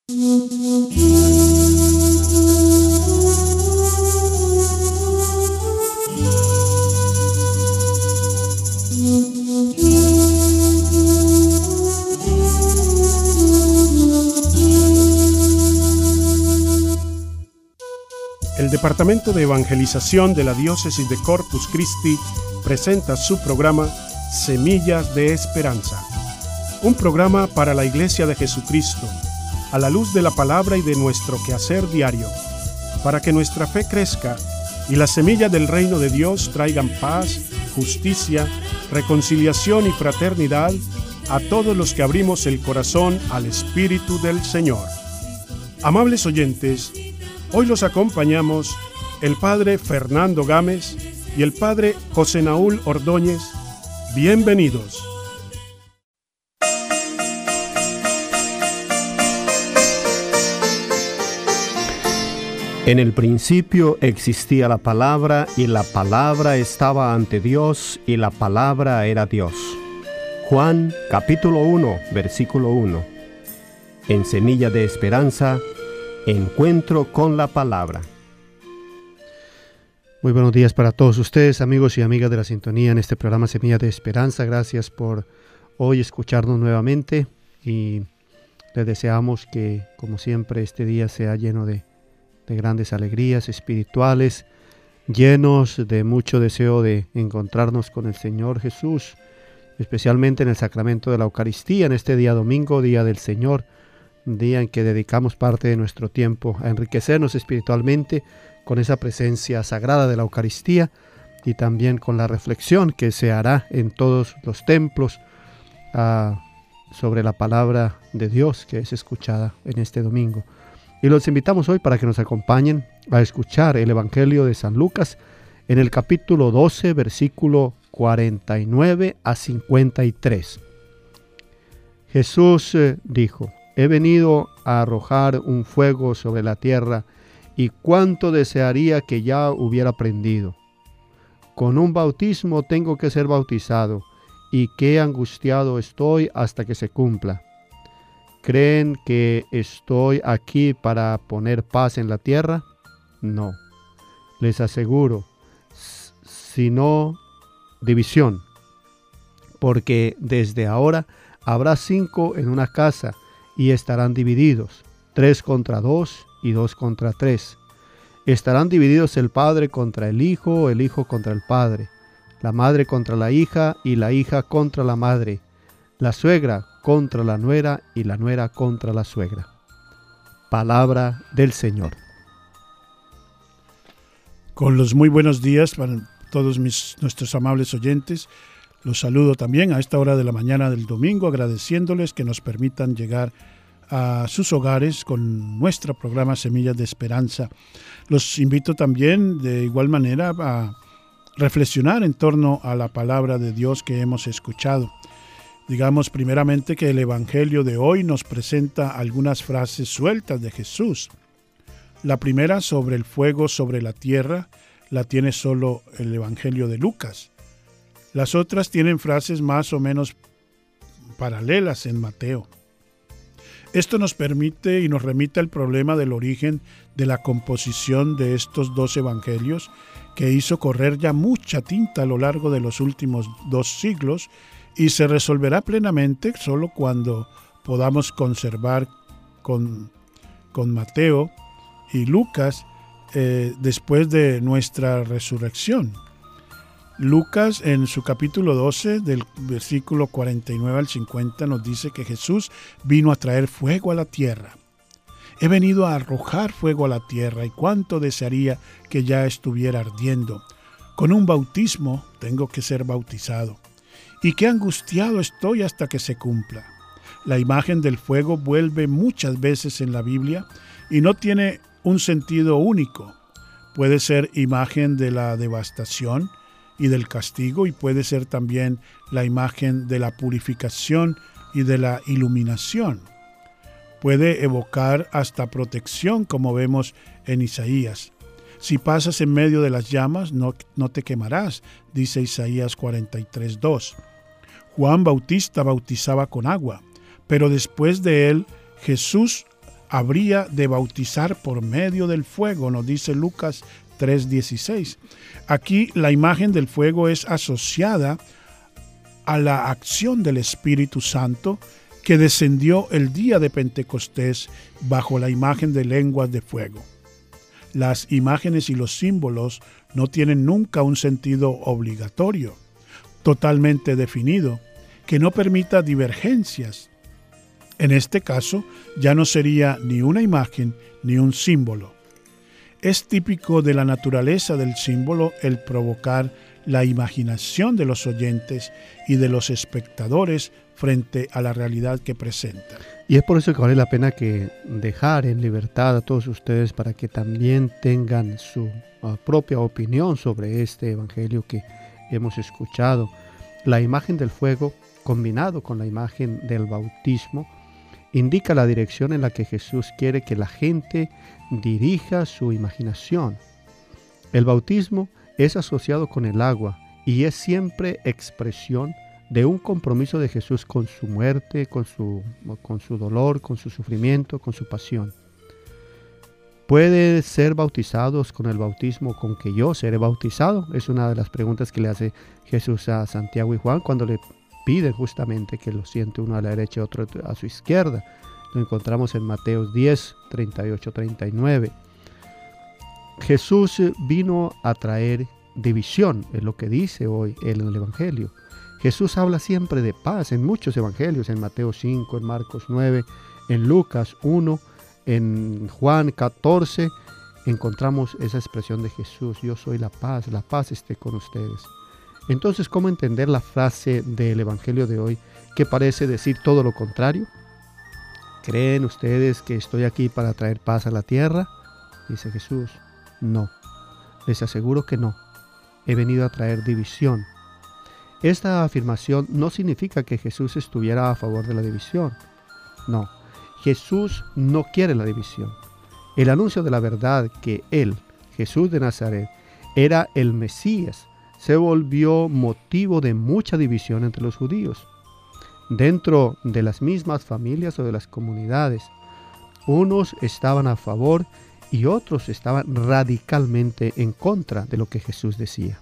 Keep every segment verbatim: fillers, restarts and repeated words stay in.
El Departamento de Evangelización de la Diócesis de Corpus Christi presenta su programa Semillas de Esperanza, un programa para la Iglesia de Jesucristo, a la luz de la palabra y de nuestro quehacer diario, para que nuestra fe crezca y las semillas del reino de Dios traigan paz, justicia, reconciliación y fraternidad a todos los que abrimos el corazón al Espíritu del Señor. Amables oyentes, hoy los acompañamos el Padre Fernando Gámez y el Padre José Naúl Ordóñez. Bienvenidos. En el principio existía la palabra, y la palabra estaba ante Dios, y la palabra era Dios. Juan capítulo uno, versículo uno. En Semilla de Esperanza, encuentro con la palabra. Muy buenos días para todos ustedes, amigos y amigas de la sintonía en este programa Semilla de Esperanza. Gracias por hoy escucharnos nuevamente y les deseamos que, como siempre, este día sea lleno de de grandes alegrías espirituales, llenos de mucho deseo de encontrarnos con el Señor Jesús, especialmente en el sacramento de la Eucaristía, en este día domingo, día del Señor, un día en que dedicamos parte de nuestro tiempo a enriquecernos espiritualmente con esa presencia sagrada de la Eucaristía y también con la reflexión que se hará en todos los templos uh, sobre la palabra de Dios que es escuchada en este domingo. Y los invitamos hoy para que nos acompañen a escuchar el Evangelio de San Lucas en el capítulo doce, versículo cuarenta y nueve a cincuenta y tres. Jesús eh, dijo: he venido a arrojar un fuego sobre la tierra, y cuánto desearía que ya hubiera prendido. Con un bautismo tengo que ser bautizado, y qué angustiado estoy hasta que se cumpla. ¿Creen que estoy aquí para poner paz en la tierra? No. Les aseguro, sino división. Porque desde ahora habrá cinco en una casa y estarán divididos, tres contra dos y dos contra tres. Estarán divididos el padre contra el hijo, el hijo contra el padre, la madre contra la hija y la hija contra la madre, la suegra contra la nuera y la nuera contra la suegra. Palabra del Señor. Con los muy buenos días para todos mis, nuestros amables oyentes, los saludo también a esta hora de la mañana del domingo, agradeciéndoles que nos permitan llegar a sus hogares con nuestro programa Semillas de Esperanza. Los invito también de igual manera a reflexionar en torno a la palabra de Dios que hemos escuchado. Digamos primeramente que el Evangelio de hoy nos presenta algunas frases sueltas de Jesús. La primera, sobre el fuego sobre la tierra, la tiene solo el Evangelio de Lucas. Las otras tienen frases más o menos paralelas en Mateo. Esto nos permite y nos remite al problema del origen de la composición de estos dos evangelios, que hizo correr ya mucha tinta a lo largo de los últimos dos siglos, y se resolverá plenamente solo cuando podamos conservar con, con Mateo y Lucas eh, después de nuestra resurrección. Lucas, en su capítulo doce, del versículo cuarenta y nueve al cincuenta, nos dice que Jesús vino a traer fuego a la tierra. He venido a arrojar fuego a la tierra, y cuánto desearía que ya estuviera ardiendo. Con un bautismo tengo que ser bautizado. Y qué angustiado estoy hasta que se cumpla. La imagen del fuego vuelve muchas veces en la Biblia y no tiene un sentido único. Puede ser imagen de la devastación y del castigo, y puede ser también la imagen de la purificación y de la iluminación. Puede evocar hasta protección, como vemos en Isaías. Si pasas en medio de las llamas, no, no te quemarás, dice Isaías cuarenta y tres, dos. Juan Bautista bautizaba con agua, pero después de él, Jesús habría de bautizar por medio del fuego, nos dice Lucas tres dieciséis. Aquí la imagen del fuego es asociada a la acción del Espíritu Santo que descendió el día de Pentecostés bajo la imagen de lenguas de fuego. Las imágenes y los símbolos no tienen nunca un sentido obligatorio, totalmente definido, que no permita divergencias. En este caso, ya no sería ni una imagen ni un símbolo. Es típico de la naturaleza del símbolo el provocar la imaginación de los oyentes y de los espectadores frente a la realidad que presenta. Y es por eso que vale la pena que dejar en libertad a todos ustedes para que también tengan su uh, propia opinión sobre este evangelio que hemos escuchado. La imagen del fuego, combinado con la imagen del bautismo, indica la dirección en la que Jesús quiere que la gente dirija su imaginación. El bautismo es asociado con el agua y es siempre expresión de un compromiso de Jesús con su muerte, con su, con su dolor, con su sufrimiento, con su pasión. ¿Puede ser bautizados con el bautismo con que yo seré bautizado? Es una de las preguntas que le hace Jesús a Santiago y Juan cuando le piden justamente que lo siente uno a la derecha y otro a su izquierda. Lo encontramos en Mateo diez, treinta y ocho, treinta y nueve. Jesús vino a traer división, es lo que dice hoy en el Evangelio. Jesús habla siempre de paz en muchos evangelios, en Mateo cinco, en Marcos nueve, en Lucas uno, en Juan catorce, encontramos esa expresión de Jesús: yo soy la paz, la paz esté con ustedes. Entonces, ¿cómo entender la frase del evangelio de hoy que parece decir todo lo contrario? ¿Creen ustedes que estoy aquí para traer paz a la tierra? Dice Jesús. No, les aseguro que no. He venido a traer división. Esta afirmación no significa que Jesús estuviera a favor de la división. No, Jesús no quiere la división. El anuncio de la verdad que Él, Jesús de Nazaret, era el Mesías, se volvió motivo de mucha división entre los judíos. Dentro de las mismas familias o de las comunidades, unos estaban a favor y otros estaban radicalmente en contra de lo que Jesús decía.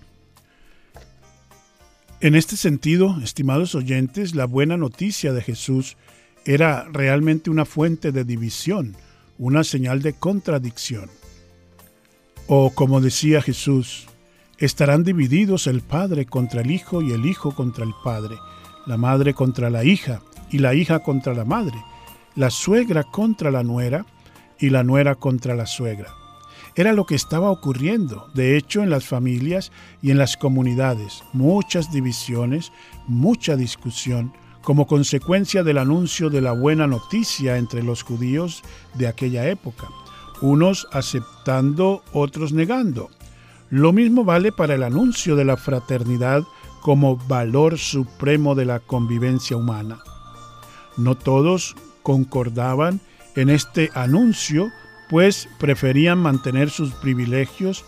En este sentido, estimados oyentes, la buena noticia de Jesús era realmente una fuente de división, una señal de contradicción. O como decía Jesús, estarán divididos el padre contra el hijo y el hijo contra el padre, la madre contra la hija y la hija contra la madre, la suegra contra la nuera y la nuera contra la suegra. Era lo que estaba ocurriendo, de hecho, en las familias y en las comunidades. Muchas divisiones, mucha discusión, como consecuencia del anuncio de la buena noticia entre los judíos de aquella época. Unos aceptando, otros negando. Lo mismo vale para el anuncio de la fraternidad como valor supremo de la convivencia humana. No todos concordaban en este anuncio, pues preferían mantener sus privilegios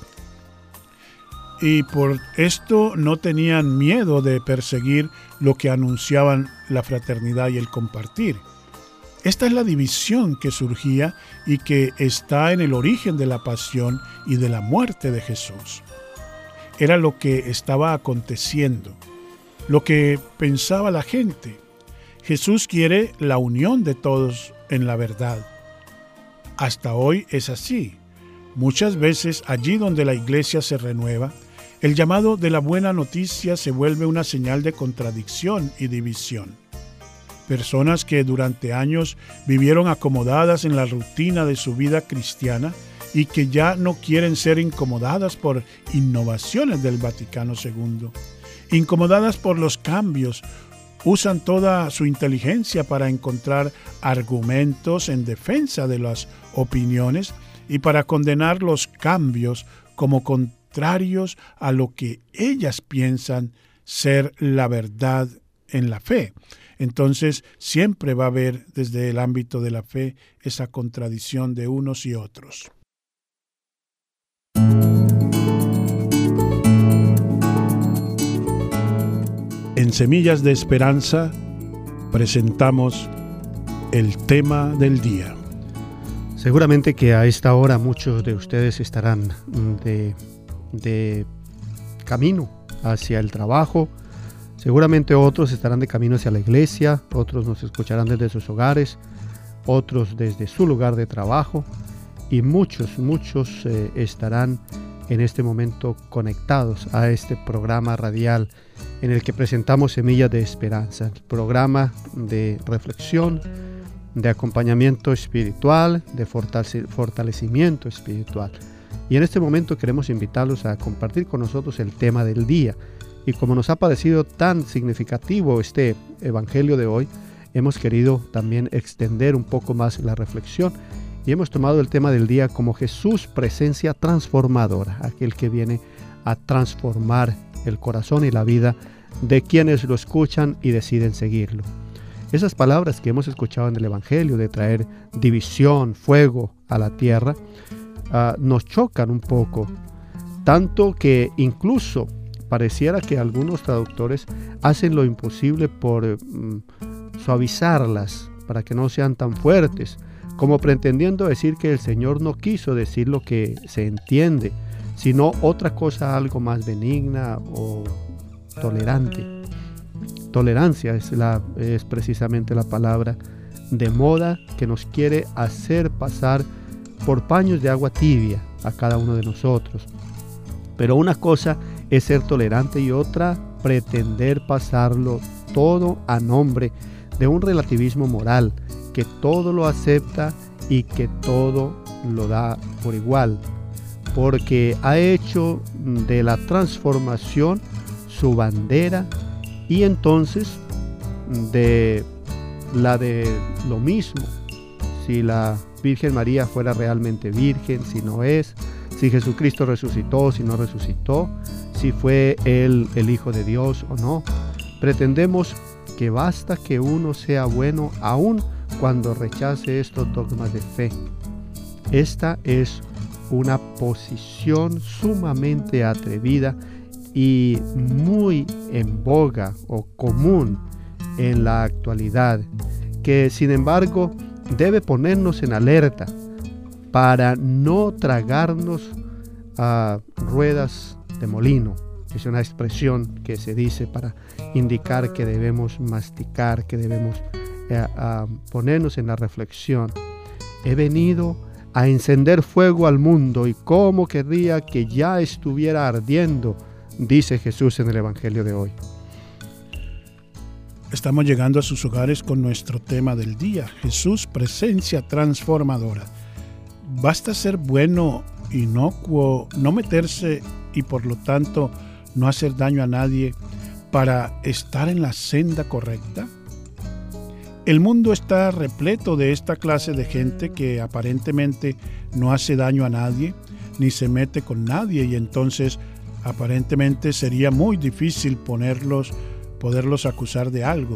y por esto no tenían miedo de perseguir lo que anunciaban la fraternidad y el compartir. Esta es la división que surgía y que está en el origen de la pasión y de la muerte de Jesús. Era lo que estaba aconteciendo, lo que pensaba la gente. Jesús quiere la unión de todos en la verdad. Hasta hoy es así. Muchas veces allí donde la iglesia se renueva, el llamado de la buena noticia se vuelve una señal de contradicción y división. Personas que durante años vivieron acomodadas en la rutina de su vida cristiana y que ya no quieren ser incomodadas por innovaciones del Vaticano segundo, incomodadas por los cambios, usan toda su inteligencia para encontrar argumentos en defensa de las opiniones y para condenar los cambios como contrarios a lo que ellas piensan ser la verdad en la fe. Entonces siempre va a haber desde el ámbito de la fe esa contradicción de unos y otros. En Semillas de Esperanza presentamos el tema del día. Seguramente que a esta hora muchos de ustedes estarán de, de camino hacia el trabajo. Seguramente otros estarán de camino hacia la iglesia, otros nos escucharán desde sus hogares, otros desde su lugar de trabajo, y muchos, muchos eh, estarán en este momento conectados a este programa radial en el que presentamos Semillas de Esperanza, el programa de reflexión, de acompañamiento espiritual, de fortalecimiento espiritual. Y en este momento queremos invitarlos a compartir con nosotros el tema del día. Y como nos ha parecido tan significativo este evangelio de hoy, hemos querido también extender un poco más la reflexión y hemos tomado el tema del día como Jesús, presencia transformadora, aquel que viene a transformar el corazón y la vida de quienes lo escuchan y deciden seguirlo. Esas palabras que hemos escuchado en el Evangelio de traer división, fuego a la tierra, uh, nos chocan un poco, tanto que incluso pareciera que algunos traductores hacen lo imposible por um, suavizarlas para que no sean tan fuertes, como pretendiendo decir que el Señor no quiso decir lo que se entiende, sino otra cosa algo más benigna o tolerante. Tolerancia es, la, es precisamente la palabra de moda que nos quiere hacer pasar por paños de agua tibia a cada uno de nosotros. Pero una cosa es ser tolerante y otra pretender pasarlo todo a nombre de un relativismo moral que todo lo acepta y que todo lo da por igual, porque ha hecho de la transformación su bandera y entonces de la de lo mismo, si la Virgen María fuera realmente virgen, si no es, si Jesucristo resucitó, si no resucitó, si fue Él el Hijo de Dios o no. Pretendemos que basta que uno sea bueno aun cuando rechace estos dogmas de fe. Esta es una posición sumamente atrevida y muy en boga o común en la actualidad, que sin embargo debe ponernos en alerta para no tragarnos a ruedas de molino. Es una expresión que se dice para indicar que debemos masticar, que debemos eh, a ponernos en la reflexión. He venido a encender fuego al mundo y cómo querría que ya estuviera ardiendo, dice Jesús en el Evangelio de hoy. Estamos llegando a sus hogares con nuestro tema del día, Jesús, presencia transformadora. Basta ser bueno, inocuo, no meterse y por lo tanto no hacer daño a nadie para estar en la senda correcta. El mundo está repleto de esta clase de gente que aparentemente no hace daño a nadie, ni se mete con nadie, y entonces aparentemente sería muy difícil ponerlos, poderlos acusar de algo.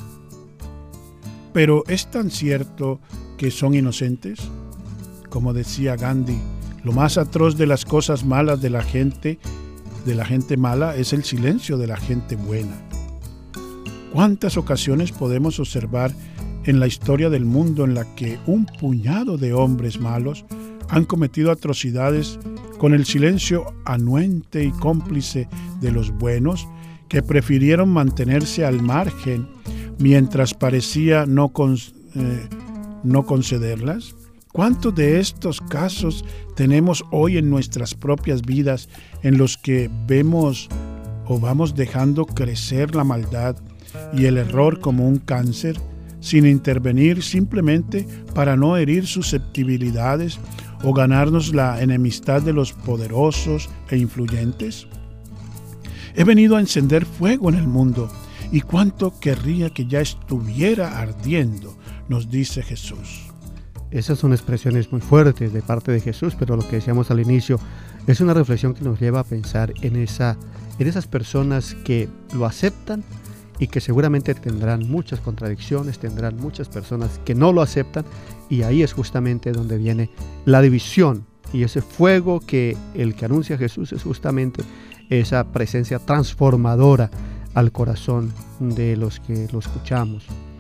Pero ¿es tan cierto que son inocentes? Como decía Gandhi, lo más atroz de las cosas malas de la gente, de la gente mala, es el silencio de la gente buena. ¿Cuántas ocasiones podemos observar en la historia del mundo en la que un puñado de hombres malos han cometido atrocidades con el silencio anuente y cómplice de los buenos, que prefirieron mantenerse al margen mientras parecía no, con, eh, no concederlas? ¿Cuántos de estos casos tenemos hoy en nuestras propias vidas en los que vemos o vamos dejando crecer la maldad y el error como un cáncer, sin intervenir simplemente para no herir susceptibilidades o ganarnos la enemistad de los poderosos e influyentes? He venido a encender fuego en el mundo, y cuánto querría que ya estuviera ardiendo, nos dice Jesús. Esas son expresiones muy fuertes de parte de Jesús, pero lo que decíamos al inicio es una reflexión que nos lleva a pensar en, esa, en esas personas que lo aceptan y que seguramente tendrán muchas contradicciones, tendrán muchas personas que no lo aceptan, y ahí es justamente donde viene la división, y ese fuego que el que anuncia Jesús es justamente esa presencia transformadora al corazón de los que lo escuchamos.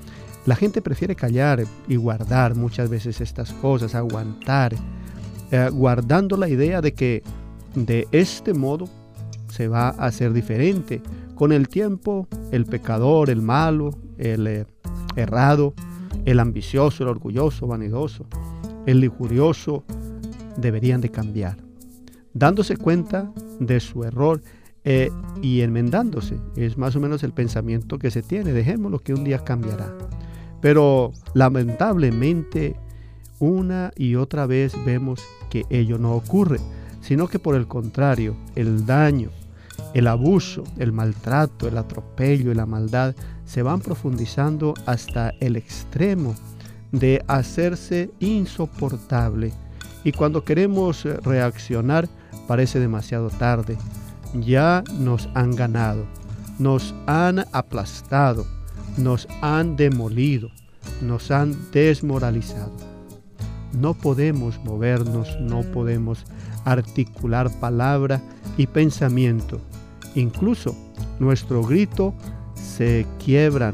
La gente prefiere callar y guardar muchas veces estas cosas, aguantar, eh, guardando la idea de que de este modo se va a hacer diferente. Con el tiempo, el pecador, el malo, el eh, errado, el ambicioso, el orgulloso, vanidoso, el lujurioso, deberían de cambiar, dándose cuenta de su error eh, y enmendándose. Es más o menos el pensamiento que se tiene: dejémoslo, que un día cambiará. Pero lamentablemente una y otra vez vemos que ello no ocurre, sino que por el contrario, el daño, el abuso, el maltrato, el atropello y la maldad se van profundizando hasta el extremo de hacerse insoportable. Y cuando queremos reaccionar, parece demasiado tarde. Ya nos han ganado, nos han aplastado, nos han demolido, nos han desmoralizado. No podemos movernos, no podemos articular palabra y pensamiento. Incluso nuestro grito se quiebran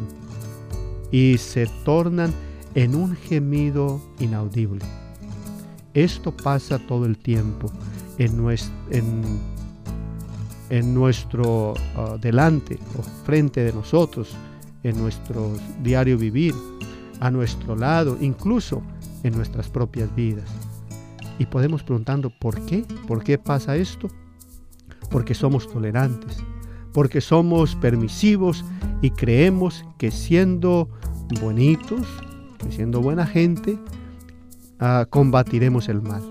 y se tornan en un gemido inaudible. Esto pasa todo el tiempo en nuestro, en, en nuestro uh, delante o frente de nosotros, en nuestro diario vivir, a nuestro lado, incluso en nuestras propias vidas. Y podemos preguntando, ¿por qué? ¿Por qué pasa esto? Porque somos tolerantes, porque somos permisivos y creemos que siendo bonitos, que siendo buena gente, uh, combatiremos el mal.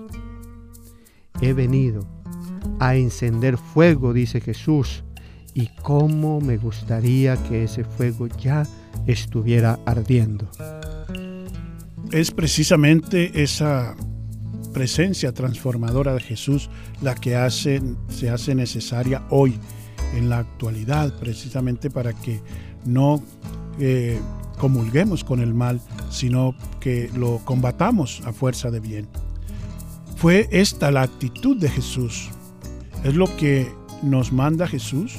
He venido a encender fuego, dice Jesús, y cómo me gustaría que ese fuego ya estuviera ardiendo. Es precisamente esa presencia transformadora de Jesús la que hace, se hace necesaria hoy, en la actualidad, precisamente para que no eh, comulguemos con el mal, sino que lo combatamos a fuerza de bien. Fue esta la actitud de Jesús. ¿Es lo que nos manda Jesús?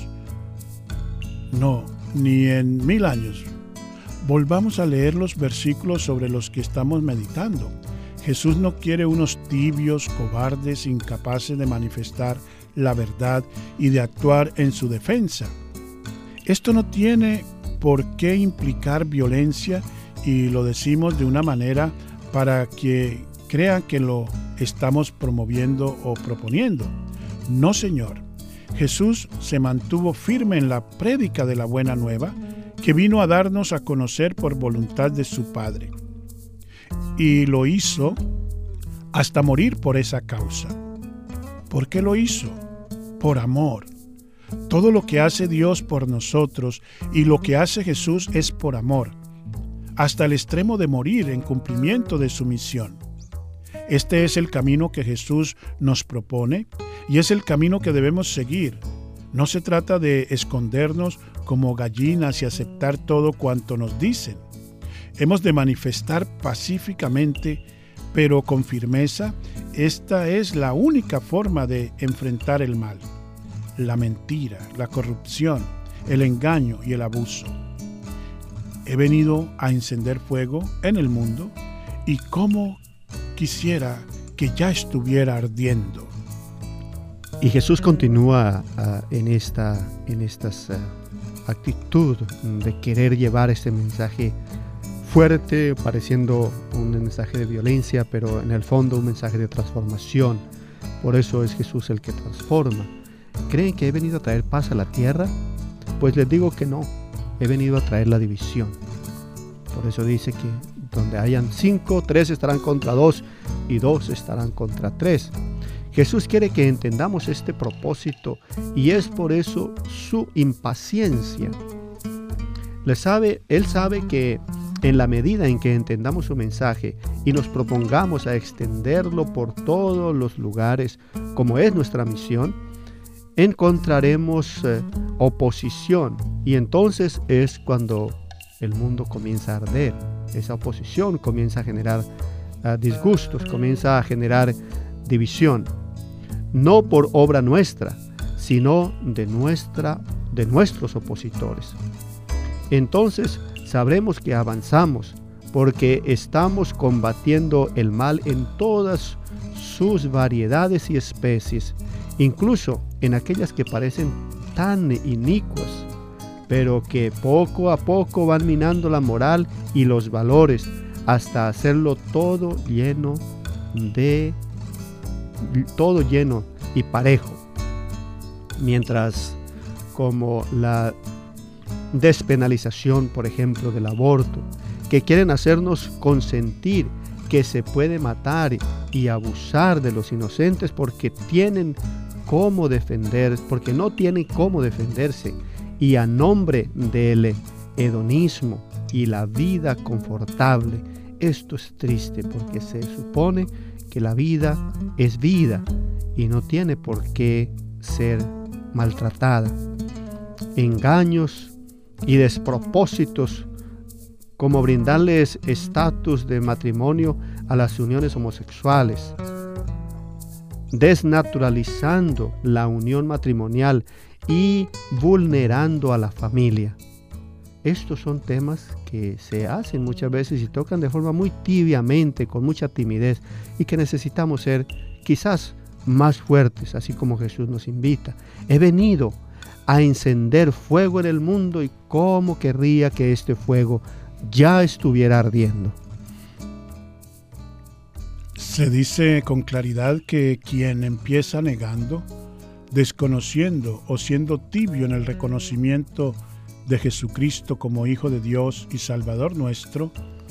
No, ni en mil años. Volvamos a leer los versículos sobre los que estamos meditando. Jesús no quiere unos tibios, cobardes, incapaces de manifestar la verdad y de actuar en su defensa. Esto no tiene por qué implicar violencia, y lo decimos de una manera para que crean que lo estamos promoviendo o proponiendo. No, Señor. Jesús se mantuvo firme en la prédica de la buena nueva que vino a darnos a conocer por voluntad de su Padre. Y lo hizo hasta morir por esa causa. ¿Por qué lo hizo? Por amor. Todo lo que hace Dios por nosotros y lo que hace Jesús es por amor, hasta el extremo de morir en cumplimiento de su misión. Este es el camino que Jesús nos propone y es el camino que debemos seguir. No se trata de escondernos como gallinas y aceptar todo cuanto nos dicen. Hemos de manifestar pacíficamente, pero con firmeza. Esta es la única forma de enfrentar el mal, la mentira, la corrupción, el engaño y el abuso. He venido a encender fuego en el mundo y cómo quisiera que ya estuviera ardiendo. Y Jesús continúa uh, en esta en estas, uh, actitud de querer llevar este mensaje fuerte, pareciendo un mensaje de violencia, pero en el fondo un mensaje de transformación. Por eso es Jesús el que transforma. ¿Creen que he venido a traer paz a la tierra? Pues les digo que no, he venido a traer la división. Por eso dice que donde hayan cinco, tres estarán contra dos y dos estarán contra tres. Jesús quiere que entendamos este propósito y es por eso su impaciencia. Le sabe, él sabe que en la medida en que entendamos su mensaje y nos propongamos a extenderlo por todos los lugares, como es nuestra misión, encontraremos eh, oposición, y entonces es cuando el mundo comienza a arder. Esa oposición comienza a generar uh, disgustos, comienza a generar división, no por obra nuestra, sino de, nuestra, de nuestros opositores. Entonces sabremos que avanzamos, porque estamos combatiendo el mal en todas sus variedades y especies, incluso en aquellas que parecen tan inicuas, pero que poco a poco van minando la moral y los valores hasta hacerlo todo lleno de todo lleno y parejo. Mientras como la despenalización, por ejemplo, del aborto, que quieren hacernos consentir que se puede matar y abusar de los inocentes porque tienen cómo defender, porque no tienen cómo defenderse, y a nombre del hedonismo y la vida confortable. Esto es triste porque se supone que la vida es vida y no tiene por qué ser maltratada. Engaños y despropósitos como brindarles estatus de matrimonio a las uniones homosexuales, desnaturalizando la unión matrimonial y vulnerando a la familia. Estos son temas que se hacen muchas veces y tocan de forma muy tibiamente, con mucha timidez, y que necesitamos ser quizás más fuertes, así como Jesús nos invita. He venido a encender fuego en el mundo y cómo querría que este fuego ya estuviera ardiendo. Se dice con claridad que quien empieza negando, desconociendo o siendo tibio en el reconocimiento de Jesucristo como Hijo de Dios y Salvador nuestro,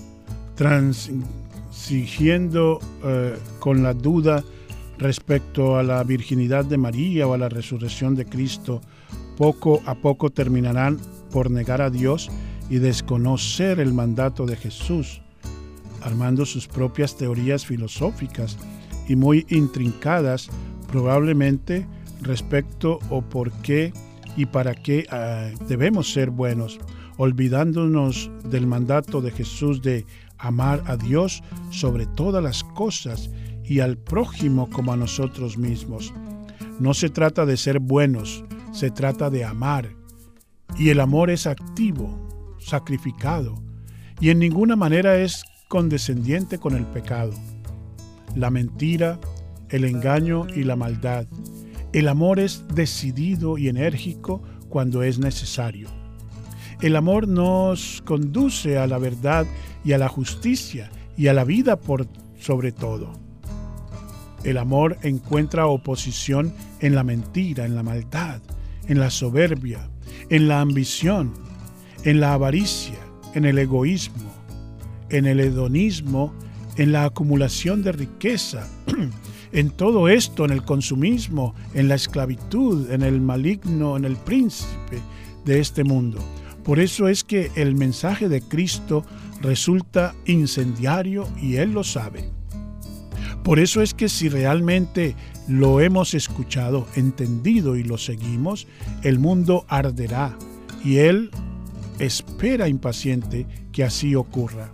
transigiendo eh, con la duda respecto a la virginidad de María o a la resurrección de Cristo, poco a poco terminarán por negar a Dios y desconocer el mandato de Jesús, armando sus propias teorías filosóficas y muy intrincadas probablemente respecto o por qué y para qué uh, debemos ser buenos, olvidándonos del mandato de Jesús de amar a Dios sobre todas las cosas y al prójimo como a nosotros mismos. No se trata de ser buenos, se trata de amar, y el amor es activo, sacrificado, y en ninguna manera es condescendiente con el pecado, la mentira, el engaño y la maldad. El amor es decidido y enérgico cuando es necesario. El amor nos conduce a la verdad y a la justicia y a la vida por sobre todo. El amor encuentra oposición en la mentira, en la maldad, en la soberbia, en la ambición, en la avaricia, en el egoísmo, en el hedonismo, en la acumulación de riqueza, en todo esto, en el consumismo, en la esclavitud, en el maligno, en el príncipe de este mundo. Por eso es que el mensaje de Cristo resulta incendiario y Él lo sabe. Por eso es que si realmente lo hemos escuchado, entendido y lo seguimos, el mundo arderá y Él espera impaciente que así ocurra.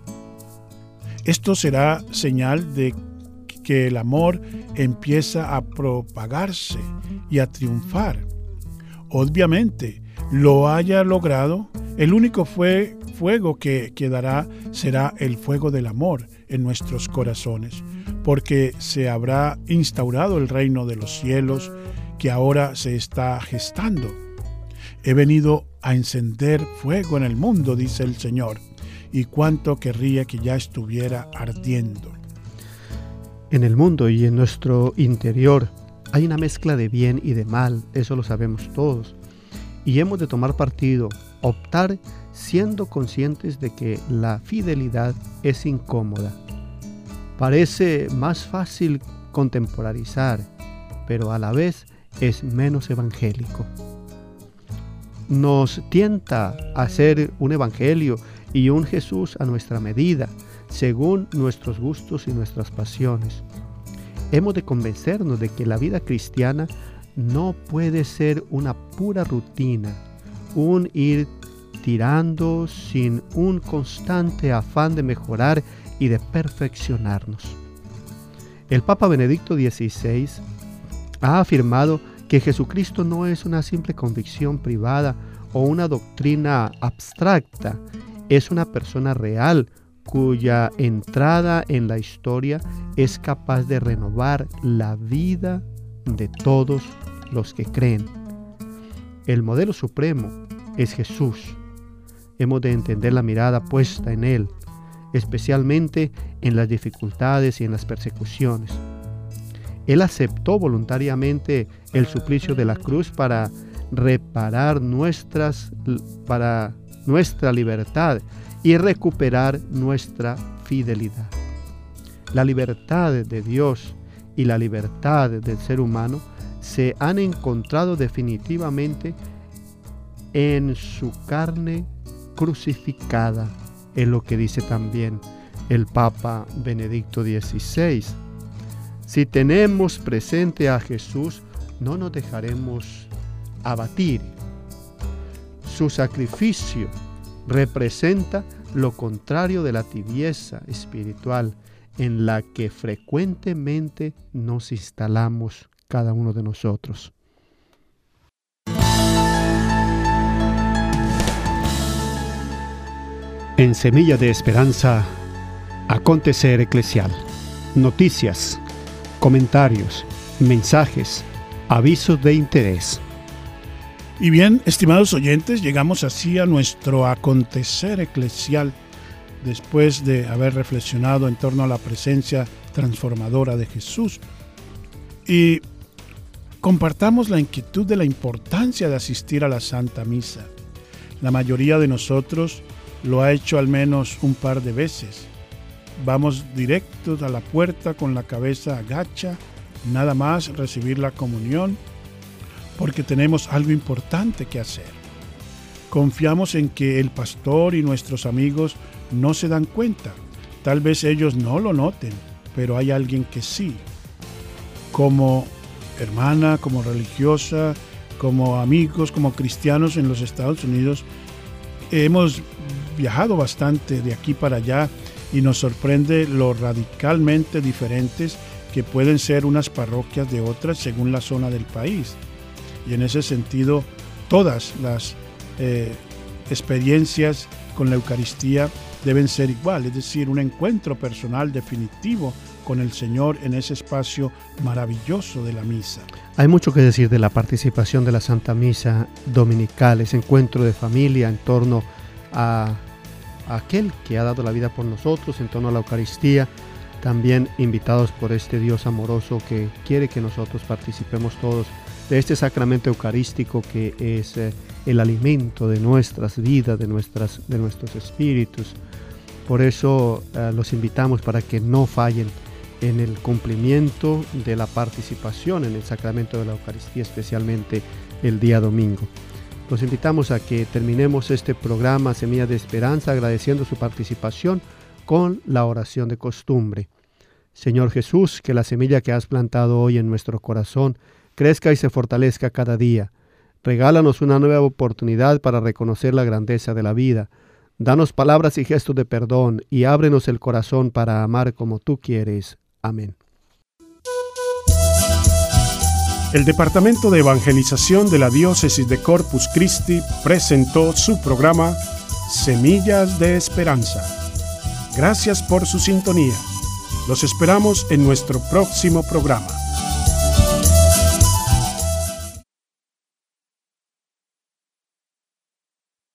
Esto será señal de que el amor empieza a propagarse y a triunfar. Obviamente, lo haya logrado, el único fue, fuego que quedará será el fuego del amor en nuestros corazones, porque se habrá instaurado el reino de los cielos que ahora se está gestando. He venido a encender fuego en el mundo, dice el Señor, y cuánto querría que ya estuviera ardiendo. En el mundo y en nuestro interior hay una mezcla de bien y de mal, eso lo sabemos todos. Y hemos de tomar partido, optar siendo conscientes de que la fidelidad es incómoda. Parece más fácil contemporarizar, pero a la vez es menos evangélico. Nos tienta a hacer un evangelio y un Jesús a nuestra medida, según nuestros gustos y nuestras pasiones. Hemos de convencernos de que la vida cristiana no puede ser una pura rutina, un ir tirando sin un constante afán de mejorar y de perfeccionarnos. El Papa Benedicto dieciséis ha afirmado que Jesucristo no es una simple convicción privada o una doctrina abstracta es una persona real cuya entrada en la historia es capaz de renovar la vida de todos los que creen. El modelo supremo es Jesús. Hemos de entender la mirada puesta en Él, especialmente en las dificultades y en las persecuciones. Él aceptó voluntariamente el suplicio de la cruz para reparar nuestras, para nuestra libertad y recuperar nuestra fidelidad. La libertad de Dios y la libertad del ser humano se han encontrado definitivamente en su carne crucificada, es lo que dice también el Papa Benedicto dieciséis. Si tenemos presente a Jesús, no nos dejaremos abatir. Su sacrificio representa lo contrario de la tibieza espiritual en la que frecuentemente nos instalamos cada uno de nosotros. En Semilla de Esperanza, acontecer eclesial, noticias, comentarios, mensajes, avisos de interés. Y bien, estimados oyentes, llegamos así a nuestro acontecer eclesial después de haber reflexionado en torno a la presencia transformadora de Jesús. Y compartamos la inquietud de la importancia de asistir a la Santa Misa. La mayoría de nosotros lo ha hecho al menos un par de veces. Vamos directos a la puerta con la cabeza agacha, nada más recibir la comunión, porque tenemos algo importante que hacer. Confiamos en que el pastor y nuestros amigos no se dan cuenta. Tal vez ellos no lo noten, pero hay alguien que sí. Como hermana, como religiosa, como amigos, como cristianos en los Estados Unidos, hemos viajado bastante de aquí para allá y nos sorprende lo radicalmente diferentes que pueden ser unas parroquias de otras según la zona del país. Y en ese sentido, todas las eh, experiencias con la Eucaristía deben ser igual, es decir, un encuentro personal definitivo con el Señor en ese espacio maravilloso de la misa. Hay mucho que decir de la participación de la Santa Misa dominical, ese encuentro de familia en torno a, a aquel que ha dado la vida por nosotros, en torno a la Eucaristía, también invitados por este Dios amoroso que quiere que nosotros participemos todos de este sacramento eucarístico que es eh, el alimento de nuestras vidas, de, nuestras, de nuestros espíritus. Por eso eh, los invitamos para que no fallen en el cumplimiento de la participación en el sacramento de la Eucaristía, especialmente el día domingo. Los invitamos a que terminemos este programa Semilla de Esperanza agradeciendo su participación con la oración de costumbre. Señor Jesús, que la semilla que has plantado hoy en nuestro corazón crezca y se fortalezca cada día. Regálanos una nueva oportunidad para reconocer la grandeza de la vida. Danos palabras y gestos de perdón y ábrenos el corazón para amar como tú quieres. Amén. El Departamento de Evangelización de la Diócesis de Corpus Christi presentó su programa Semillas de Esperanza. Gracias por su sintonía. Los esperamos en nuestro próximo programa.